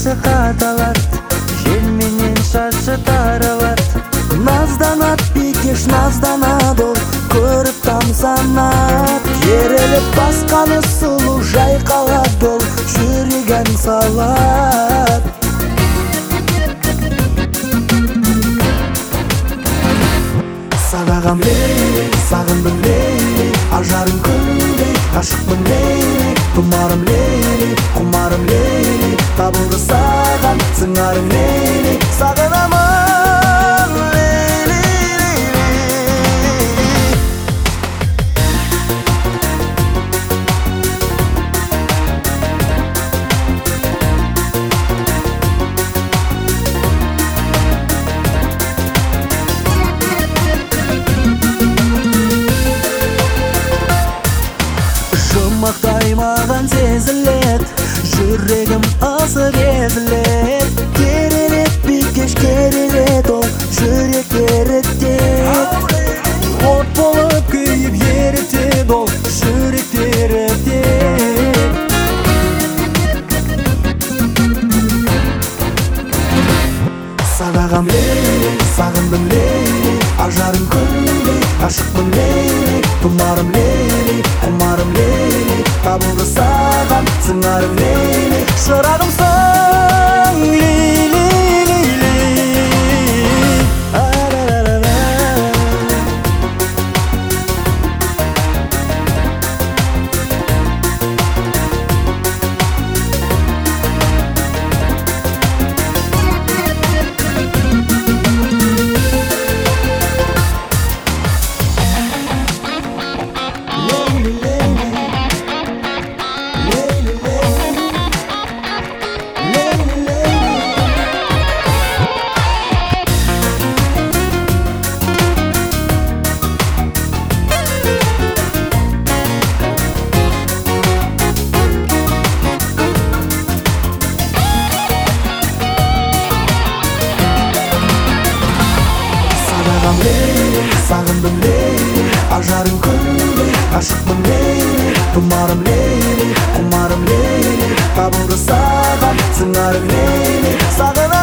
кайсы каталат, жел менен шашы таралат. Назданат бикеш, назданат ол, көрүп тамсанат. Керелеп басканы сулуу жайкалат ол, жүрөгөн салат. Сагагам лейли, сагындым лейли, ажарым күндей, ашыкмын лейли. Тумарым лейли, кумарым лейли, табылды саган сыңарың лейли. Сагынамын лейли, Жұмақтай маған сезілет, жүрегім ысып езілет. Керелет бикеш, керелет ол, жүрек ерітет. От болып күйіп ерітет ол, жүрек ерітет. Сагагам лейли, сагындым лейли, ажарым күндей, ашыкмын лейли. Тумарым лейли, кумарым лейли, табылды саган сыңарым лейли. Шырагымсың лейли, лейли. Сагындым лейли, ажарым күндей, ашыкмын лейли. Тумарым лейли, кумарым лейли, табылды саган сыңарың лейли.